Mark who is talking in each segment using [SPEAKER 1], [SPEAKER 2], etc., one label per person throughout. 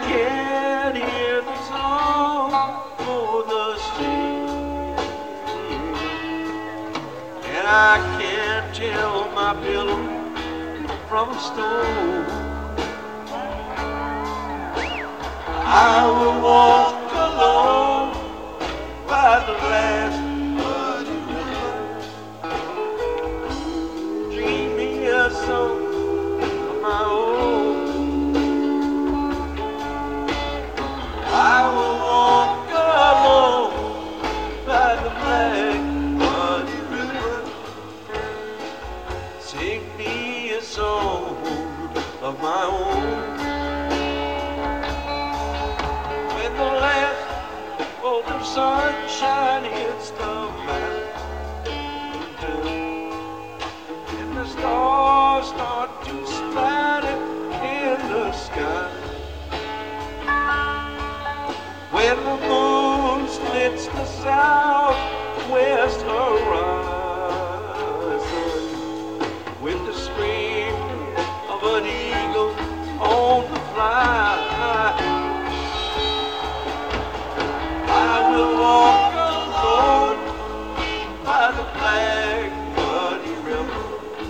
[SPEAKER 1] can hear the song for the sea, and I can't tell my pillow from a stone. I will walk alone by the last muddy river, dream me a song of my own. I will walk alone by the black muddy river, sing me a song of my own. When the last bolt of sunshine hits the mountain and the stars start to splatter in the sky, when the moon splits the southwest horizon with the scream of an eagle on the fly, I will walk alone by the black muddy river,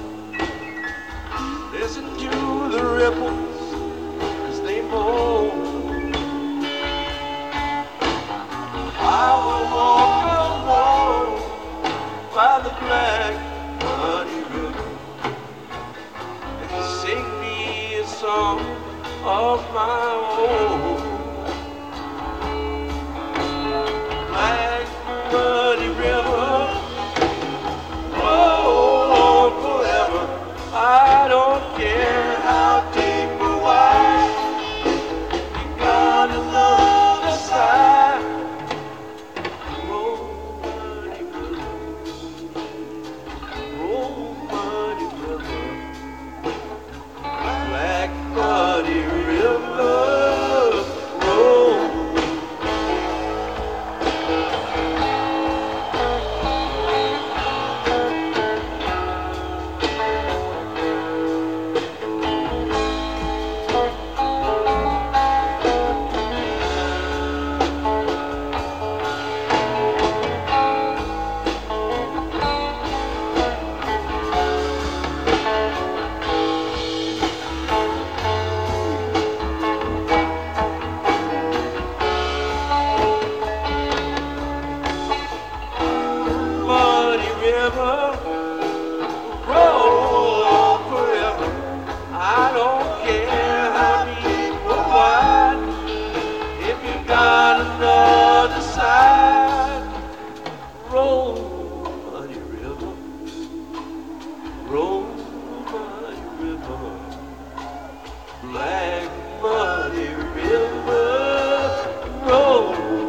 [SPEAKER 1] listen to the ripples as they moan. I will walk alone by the black muddy river and sing me a song of my own. Black muddy river, roll on forever. I don't care how deep or wide, you gotta love the side. Roll muddy river, black muddy river, roll. Muddy river, roll on forever. I don't care how deep or wide, if you got another side. Roll, muddy river, roll, muddy river, black muddy river, roll.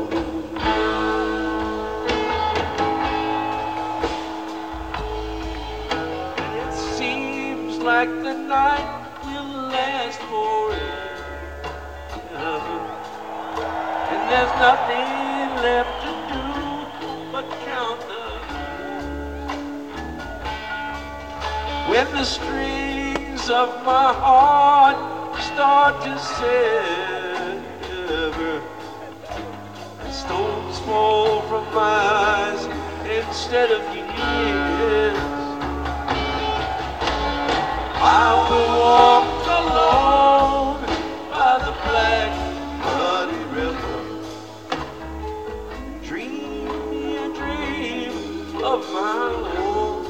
[SPEAKER 1] Like the night will last forever, and there's nothing left to do but count the years. When the strings of my heart start to sever and stones fall from my eyes instead of years, I will walk alone by the black muddy river, dream me a dream of my own.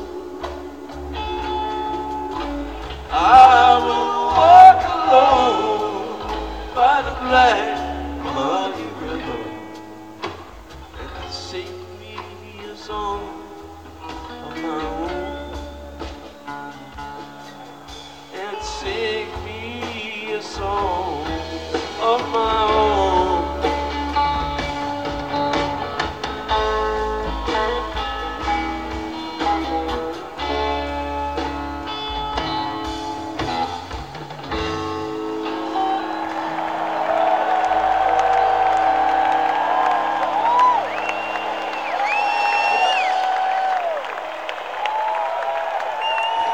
[SPEAKER 1] I will walk alone by the black muddy river and sing me a song of my own. Sing me a song